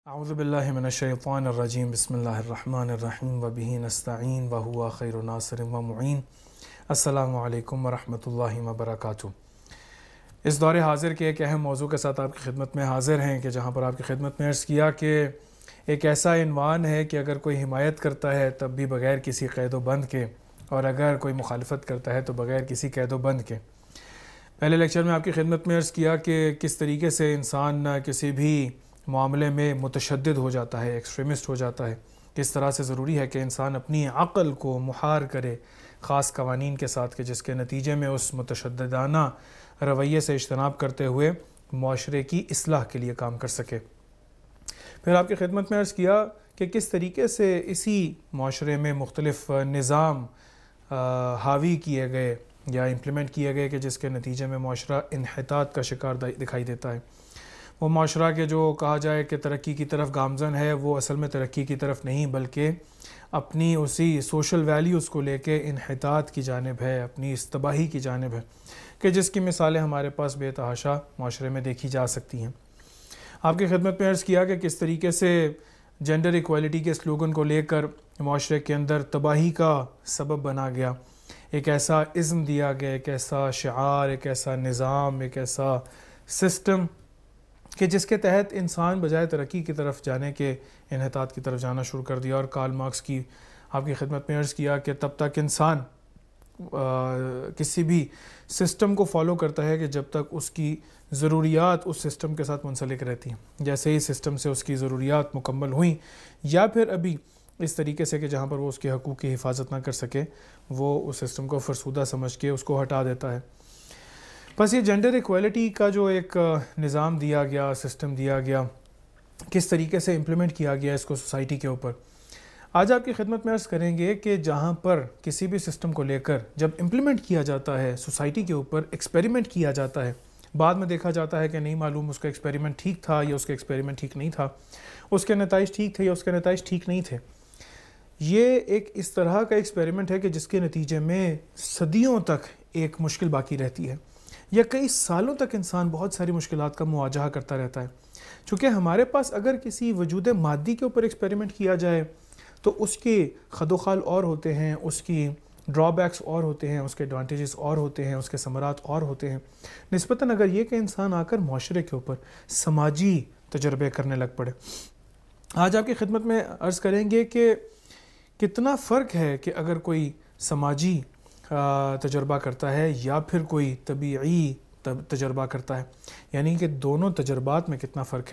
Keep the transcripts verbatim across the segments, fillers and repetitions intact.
اعوذ باللہ من الشیطان الرجیم بسم اللہ الرحمن الرحیم وبہ نستعین وہو خیر ناصر و معین. السلام علیکم ورحمۃ اللہ وبرکاتہ. اس دور حاضر کے ایک اہم موضوع کے ساتھ آپ کی خدمت میں حاضر ہیں کہ جہاں پر آپ کی خدمت میں عرض کیا کہ ایک ایسا عنوان ہے کہ اگر کوئی حمایت کرتا ہے تب بھی بغیر کسی قید و بند کے، اور اگر کوئی مخالفت کرتا ہے تو بغیر کسی قید و بند کے. پہلے لیکچر میں آپ کی خدمت میں عرض کیا کہ کس طریقے سے انسان کسی بھی معاملے میں متشدد ہو جاتا ہے، ایکسٹریمسٹ ہو جاتا ہے. کس طرح سے ضروری ہے کہ انسان اپنی عقل کو مہار کرے خاص قوانین کے ساتھ، کہ جس کے نتیجے میں اس متشددانہ رویے سے اجتناب کرتے ہوئے معاشرے کی اصلاح کے لیے کام کر سکے. پھر آپ کی خدمت میں عرض کیا کہ کس طریقے سے اسی معاشرے میں مختلف نظام حاوی کیے گئے یا امپلیمنٹ کیے گئے کہ جس کے نتیجے میں معاشرہ انحطاط کا شکار دکھائی دیتا ہے. وہ معاشرہ کے جو کہا جائے کہ ترقی کی طرف گامزن ہے، وہ اصل میں ترقی کی طرف نہیں بلکہ اپنی اسی سوشل ویلیوز کو لے کے انحطاط کی جانب ہے، اپنی اس تباہی کی جانب ہے، کہ جس کی مثالیں ہمارے پاس بے تحاشا معاشرے میں دیکھی جا سکتی ہیں. آپ کی خدمت میں عرض کیا کہ کس طریقے سے جینڈر ایکویلٹی کے سلوگن کو لے کر معاشرے کے اندر تباہی کا سبب بنا گیا. ایک ایسا ازم دیا گیا، ایک ایسا شعار، ایک ایسا نظام، ایک ایسا سسٹم کہ جس کے تحت انسان بجائے ترقی کی طرف جانے کے انحطاط کی طرف جانا شروع کر دیا. اور کارل مارکس کی آپ کی خدمت میں عرض کیا کہ تب تک انسان کسی بھی سسٹم کو فالو کرتا ہے کہ جب تک اس کی ضروریات اس سسٹم کے ساتھ منسلک رہتی ہیں. جیسے ہی سسٹم سے اس کی ضروریات مکمل ہوئیں یا پھر ابھی اس طریقے سے کہ جہاں پر وہ اس کے حقوق کی حفاظت نہ کر سکے، وہ اس سسٹم کو فرسودہ سمجھ کے اس کو ہٹا دیتا ہے. بس یہ جینڈر ایکویلٹی کا جو ایک نظام دیا گیا، سسٹم دیا گیا، کس طریقے سے امپلیمنٹ کیا گیا اس کو سوسائٹی کے اوپر، آج آپ کی خدمت میں عرض کریں گے کہ جہاں پر کسی بھی سسٹم کو لے کر جب امپلیمنٹ کیا جاتا ہے سوسائٹی کے اوپر، ایکسپیریمنٹ کیا جاتا ہے، بعد میں دیکھا جاتا ہے کہ نہیں معلوم اس کا ایکسپیریمنٹ ٹھیک تھا یا اس کا ایکسپیریمنٹ ٹھیک نہیں تھا، اس کے نتائج ٹھیک تھے یا اس کے نتائج ٹھیک نہیں تھے. یہ ایک اس طرح کا ایکسپیریمنٹ ہے کہ جس کے نتیجے میں صدیوں تک ایک مشکل باقی رہتی ہے، یا کئی سالوں تک انسان بہت ساری مشکلات کا مواجہہ کرتا رہتا ہے. چونکہ ہمارے پاس اگر کسی وجود مادی کے اوپر ایکسپیریمنٹ کیا جائے تو اس کے خد و خال اور ہوتے ہیں، اس کی ڈرا بیکس اور ہوتے ہیں، اس کے ایڈوانٹیجز اور ہوتے ہیں، اس کے ثمرات اور ہوتے ہیں، نسبتاً اگر یہ کہ انسان آ کر معاشرے کے اوپر سماجی تجربے کرنے لگ پڑے. آج آپ کی خدمت میں عرض کریں گے کہ کتنا فرق ہے کہ اگر کوئی سماجی تجربہ کرتا ہے یا پھر کوئی طبیعی تجربہ کرتا ہے، یعنی کہ دونوں تجربات میں کتنا فرق ہے.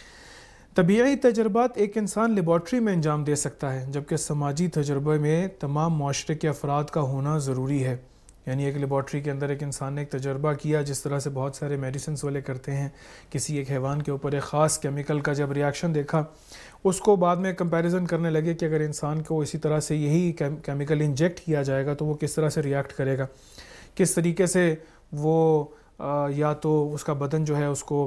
طبیعی تجربات ایک انسان لیبارٹری میں انجام دے سکتا ہے، جبکہ سماجی تجربے میں تمام معاشرے کے افراد کا ہونا ضروری ہے. یعنی ایک لیبارٹری کے اندر ایک انسان نے ایک تجربہ کیا، جس طرح سے بہت سارے میڈیسنز والے کرتے ہیں، کسی ایک حیوان کے اوپر ایک خاص کیمیکل کا جب ریاکشن دیکھا، اس کو بعد میں کمپیریزن کرنے لگے کہ اگر انسان کو اسی طرح سے یہی کیمیکل انجیکٹ کیا جائے گا تو وہ کس طرح سے ریاکٹ کرے گا، کس طریقے سے وہ یا تو اس کا بدن جو ہے اس کو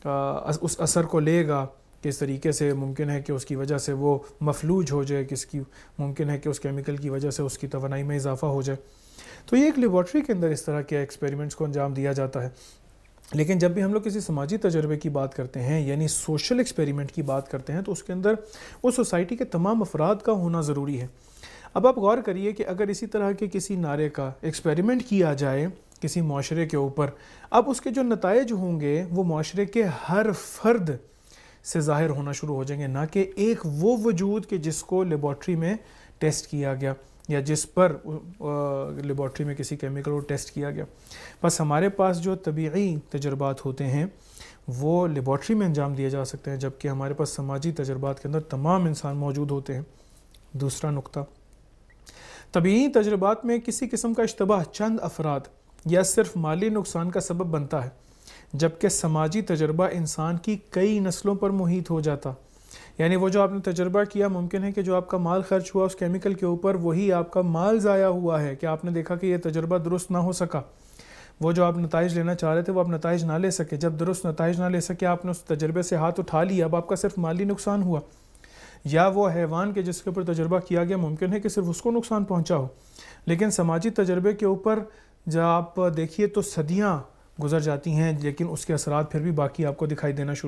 اس اثر کو لے گا، کس طریقے سے ممکن ہے کہ اس کی وجہ سے وہ مفلوج ہو جائے، کس کی ممکن ہے کہ اس کیمیکل کی وجہ سے اس کی توانائی میں اضافہ ہو جائے. تو یہ ایک لیبارٹری کے اندر اس طرح کے ایکسپیریمنٹس کو انجام دیا جاتا ہے. لیکن جب بھی ہم لوگ کسی سماجی تجربے کی بات کرتے ہیں، یعنی سوشل ایکسپیریمنٹ کی بات کرتے ہیں، تو اس کے اندر اس سوسائٹی کے تمام افراد کا ہونا ضروری ہے. اب آپ غور کریے کہ اگر اسی طرح کے کسی نعرے کا ایکسپیریمنٹ کیا جائے کسی معاشرے کے اوپر، اب اس کے جو نتائج ہوں گے وہ معاشرے کے ہر فرد سے ظاہر ہونا شروع ہو جائیں گے، نہ کہ ایک وہ وجود کہ جس کو لیبارٹری میں ٹیسٹ کیا گیا یا جس پر لیبارٹری میں کسی کیمیکل کو ٹیسٹ کیا گیا. بس ہمارے پاس جو طبیعی تجربات ہوتے ہیں وہ لیبارٹری میں انجام دیے جا سکتے ہیں، جبکہ ہمارے پاس سماجی تجربات کے اندر تمام انسان موجود ہوتے ہیں. دوسرا نقطہ، طبیعی تجربات میں کسی قسم کا اشتباہ چند افراد یا صرف مالی نقصان کا سبب بنتا ہے، جبکہ سماجی تجربہ انسان کی کئی نسلوں پر محیط ہو جاتا. یعنی وہ جو آپ نے تجربہ کیا، ممکن ہے کہ جو آپ کا مال خرچ ہوا اس کیمیکل کے اوپر، وہی آپ کا مال ضائع ہوا ہے کہ آپ نے دیکھا کہ یہ تجربہ درست نہ ہو سکا. وہ جو آپ نتائج لینا چاہ رہے تھے وہ آپ نتائج نہ لے سکے، جب درست نتائج نہ لے سکے آپ نے اس تجربے سے ہاتھ اٹھا لیا، اب آپ کا صرف مالی نقصان ہوا. یا وہ حیوان کے جس کے اوپر تجربہ کیا گیا، ممکن ہے کہ صرف اس کو نقصان پہنچا ہو. لیکن سماجی تجربے کے اوپر جب آپ دیکھیے تو صدیاں گزر جاتی ہیں، لیکن اس کے اثرات پھر بھی باقی آپ کو دکھائی دینا شروع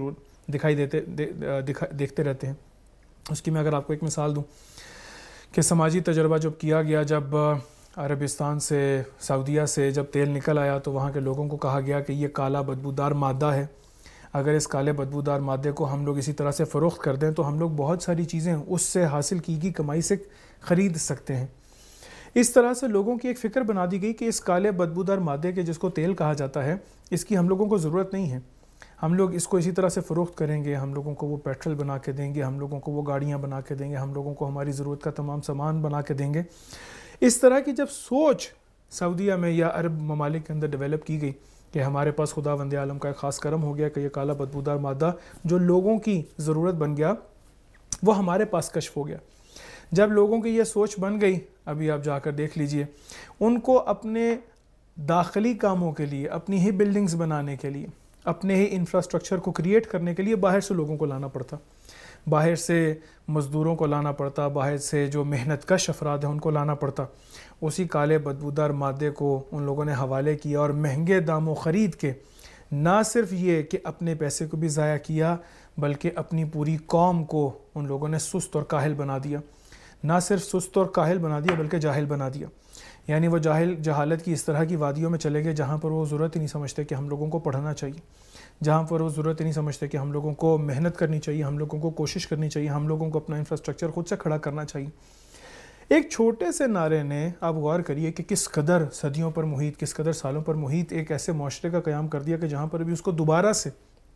دکھائی دیتے دکھا دیکھتے رہتے ہیں. اس کی میں اگر آپ کو ایک مثال دوں کہ سماجی تجربہ جب کیا گیا، جب عربستان سے سعودیہ سے جب تیل نکل آیا تو وہاں کے لوگوں کو کہا گیا کہ یہ کالا بدبودار مادہ ہے، اگر اس کالے بدبودار مادے کو ہم لوگ اسی طرح سے فروخت کر دیں تو ہم لوگ بہت ساری چیزیں اس سے حاصل کی گئی کمائی سے خرید سکتے ہیں. اس طرح سے لوگوں کی ایک فکر بنا دی گئی کہ اس کالے بدبودار مادے کے جس کو تیل کہا جاتا ہے اس کی ہم لوگوں کو ضرورت نہیں ہے، ہم لوگ اس کو اسی طرح سے فروخت کریں گے، ہم لوگوں کو وہ پیٹرول بنا کے دیں گے، ہم لوگوں کو وہ گاڑیاں بنا کے دیں گے، ہم لوگوں کو ہماری ضرورت کا تمام سامان بنا کے دیں گے. اس طرح کی جب سوچ سعودیہ میں یا عرب ممالک کے اندر ڈیولپ کی گئی کہ ہمارے پاس خدا وند عالم کا ایک خاص کرم ہو گیا کہ یہ کالا بدبودار مادہ جو لوگوں کی ضرورت بن گیا وہ ہمارے پاس کشف ہو گیا. جب لوگوں کی یہ سوچ بن گئی، ابھی آپ جا کر دیکھ لیجئے، ان کو اپنے داخلی کاموں کے لیے، اپنی ہی بلڈنگز بنانے کے لیے، اپنے ہی انفراسٹرکچر کو کریٹ کرنے کے لیے باہر سے لوگوں کو لانا پڑتا، باہر سے مزدوروں کو لانا پڑتا، باہر سے جو محنت کش افراد ہیں ان کو لانا پڑتا. اسی کالے بدبودار مادے کو ان لوگوں نے حوالے کیا اور مہنگے داموں خرید کے نہ صرف یہ کہ اپنے پیسے کو بھی ضائع کیا بلکہ اپنی پوری قوم کو ان لوگوں نے سست اور کاہل بنا دیا. نہ صرف سست اور کاہل بنا دیا بلکہ جاہل بنا دیا. یعنی وہ جاہل جہالت کی اس طرح کی وادیوں میں چلے گئے جہاں پر وہ ضرورت ہی نہیں سمجھتے کہ ہم لوگوں کو پڑھنا چاہیے، جہاں پر وہ ضرورت ہی نہیں سمجھتے کہ ہم لوگوں کو محنت کرنی چاہیے، ہم لوگوں کو کوشش کرنی چاہیے، ہم لوگوں کو اپنا انفراسٹرکچر خود سے کھڑا کرنا چاہیے. ایک چھوٹے سے نعرے نے، آپ غور کریے کہ کس قدر صدیوں پر محیط، کس قدر سالوں پر محیط ایک ایسے معاشرے کا قیام کر دیا کہ جہاں پر بھی اس کو دوبارہ سے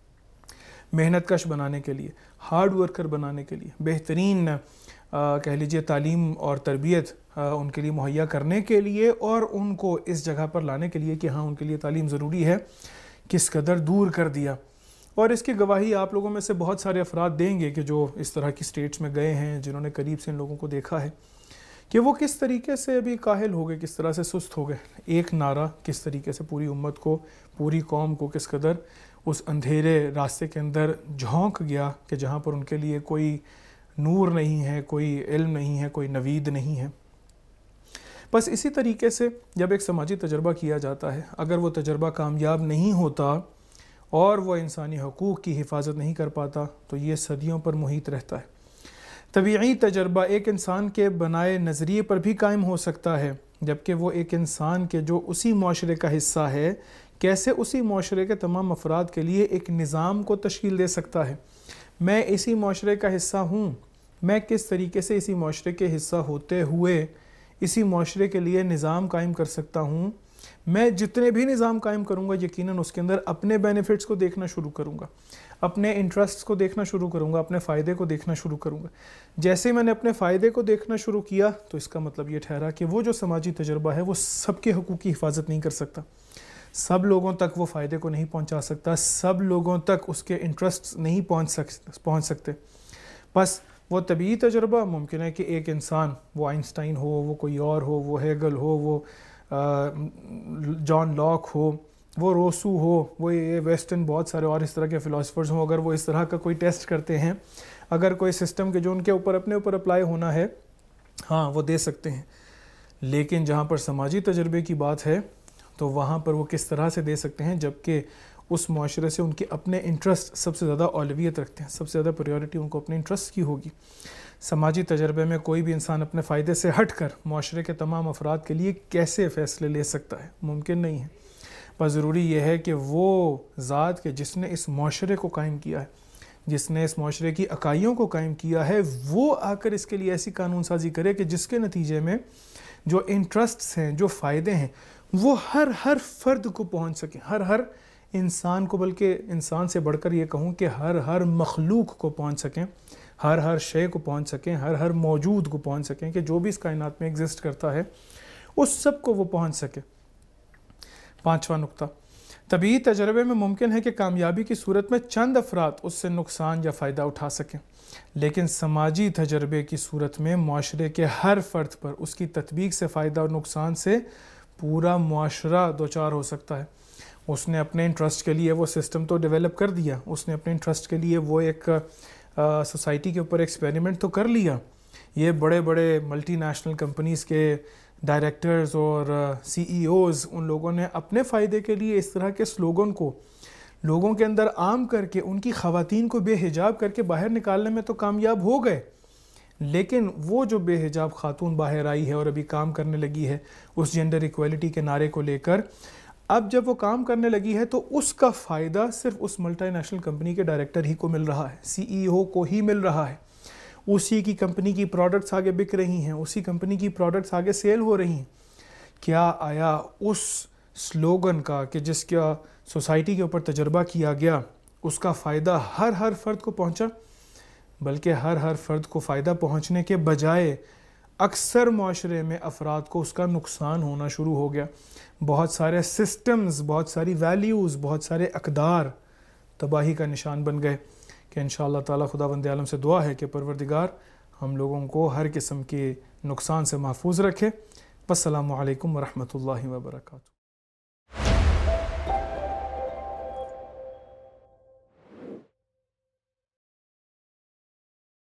محنت کش بنانے کے لیے، ہارڈ ورکر بنانے کے لیے، بہترین کہہ لیجئے تعلیم اور تربیت ان کے لیے مہیا کرنے کے لیے اور ان کو اس جگہ پر لانے کے لیے کہ ہاں ان کے لیے تعلیم ضروری ہے، کس قدر دور کر دیا. اور اس کی گواہی آپ لوگوں میں سے بہت سارے افراد دیں گے کہ جو اس طرح کی سٹیٹس میں گئے ہیں، جنہوں نے قریب سے ان لوگوں کو دیکھا ہے کہ وہ کس طریقے سے ابھی کاہل ہو گئے، کس طرح سے سست ہو گئے. ایک نعرہ کس طریقے سے پوری امت کو، پوری قوم کو کس قدر اس اندھیرے راستے کے اندر جھونک گیا کہ جہاں پر ان کے لیے کوئی نور نہیں ہے، کوئی علم نہیں ہے، کوئی نوید نہیں ہے. بس اسی طریقے سے جب ایک سماجی تجربہ کیا جاتا ہے، اگر وہ تجربہ کامیاب نہیں ہوتا اور وہ انسانی حقوق کی حفاظت نہیں کر پاتا تو یہ صدیوں پر محیط رہتا ہے. طبیعی تجربہ ایک انسان کے بنائے نظریے پر بھی قائم ہو سکتا ہے، جبکہ وہ ایک انسان کے جو اسی معاشرے کا حصہ ہے کیسے اسی معاشرے کے تمام افراد کے لیے ایک نظام کو تشکیل دے سکتا ہے. میں اسی معاشرے کا حصہ ہوں، میں کس طریقے سے اسی معاشرے کے حصہ ہوتے ہوئے اسی معاشرے کے لیے نظام قائم کر سکتا ہوں. میں جتنے بھی نظام قائم کروں گا یقیناً اس کے اندر اپنے بینیفٹس کو دیکھنا شروع کروں گا، اپنے انٹرسٹس کو دیکھنا شروع کروں گا، اپنے فائدے کو دیکھنا شروع کروں گا. جیسے میں نے اپنے فائدے کو دیکھنا شروع کیا تو اس کا مطلب یہ ٹھہرا کہ وہ جو سماجی تجربہ ہے وہ سب کے حقوق کی حفاظت نہیں کر سکتا، سب لوگوں تک وہ فائدے کو نہیں پہنچا سکتا، سب لوگوں تک اس کے انٹرسٹس نہیں پہنچ سک پہنچ سکتے. بس وہ طبیعی تجربہ ممکن ہے کہ ایک انسان، وہ آئنسٹائن ہو، وہ کوئی اور ہو، وہ ہیگل ہو، وہ جان لاک ہو، وہ روسو ہو، وہ یہ ویسٹرن بہت سارے اور اس طرح کے فلاسفرز ہوں، اگر وہ اس طرح کا کوئی ٹیسٹ کرتے ہیں، اگر کوئی سسٹم کے جو ان کے اوپر اپنے اوپر اپلائی ہونا ہے، ہاں وہ دے سکتے ہیں. لیکن جہاں پر سماجی تجربے کی بات ہے تو وہاں پر وہ کس طرح سے دے سکتے ہیں جبکہ اس معاشرے سے ان کے اپنے انٹرسٹ سب سے زیادہ اولویت رکھتے ہیں، سب سے زیادہ پریورٹی ان کو اپنے انٹرسٹ کی ہوگی. سماجی تجربے میں کوئی بھی انسان اپنے فائدے سے ہٹ کر معاشرے کے تمام افراد کے لیے کیسے فیصلے لے سکتا ہے؟ ممکن نہیں ہے. بس ضروری یہ ہے کہ وہ ذات کہ جس نے اس معاشرے کو قائم کیا ہے، جس نے اس معاشرے کی اکائیوں کو قائم کیا ہے، وہ آ کر اس کے لیے ایسی قانون سازی کرے کہ جس کے نتیجے میں جو انٹرسٹس ہیں، جو فائدے ہیں، وہ ہر ہر فرد کو پہنچ سکیں، ہر ہر انسان کو، بلکہ انسان سے بڑھ کر یہ کہوں کہ ہر ہر مخلوق کو پہنچ سکیں، ہر ہر شے کو پہنچ سکیں، ہر ہر موجود کو پہنچ سکیں کہ جو بھی اس کائنات میں ایگزسٹ کرتا ہے اس سب کو وہ پہنچ سکے. پانچواں نقطہ، طبیعی تجربے میں ممکن ہے کہ کامیابی کی صورت میں چند افراد اس سے نقصان یا فائدہ اٹھا سکیں، لیکن سماجی تجربے کی صورت میں معاشرے کے ہر فرد پر اس کی تطبیق سے فائدہ اور نقصان سے پورا معاشرہ دوچار ہو سکتا ہے. اس نے اپنے انٹرسٹ کے لیے وہ سسٹم تو ڈیولپ کر دیا، اس نے اپنے انٹرسٹ کے لیے وہ ایک سوسائٹی کے اوپر ایکسپیریمنٹ تو کر لیا. یہ بڑے بڑے ملٹی نیشنل کمپنیز کے ڈائریکٹرز اور سی ای اوز، ان لوگوں نے اپنے فائدے کے لیے اس طرح کے سلوگن کو لوگوں کے اندر عام کر کے ان کی خواتین کو بے حجاب کر کے باہر نکالنے میں تو کامیاب ہو گئے، لیکن وہ جو بے حجاب خاتون باہر آئی ہے اور ابھی کام کرنے لگی ہے اس جینڈر ایکویلٹی کے نعرے کو لے کر، اب جب وہ کام کرنے لگی ہے تو اس کا فائدہ صرف اس ملٹی نیشنل کمپنی کے ڈائریکٹر ہی کو مل رہا ہے، سی ای او کو ہی مل رہا ہے، اسی کی کمپنی کی پروڈکٹس آگے بک رہی ہیں، اسی کمپنی کی پروڈکٹس آگے سیل ہو رہی ہیں۔ کیا آیا اس سلوگن کا کہ جس کا سوسائٹی کے اوپر تجربہ کیا گیا اس کا فائدہ ہر ہر فرد کو پہنچا؟ بلکہ ہر ہر فرد کو فائدہ پہنچنے کے بجائے اکثر معاشرے میں افراد کو اس کا نقصان ہونا شروع ہو گیا۔ بہت سارے سسٹمز، بہت ساری ویلیوز، بہت سارے اقدار تباہی کا نشان بن گئے۔ کہ انشاءاللہ تعالی خداوند عالم سے دعا ہے کہ پروردگار ہم لوگوں کو ہر قسم کے نقصان سے محفوظ رکھے۔ السلام علیکم ورحمۃ اللہ وبرکاتہ۔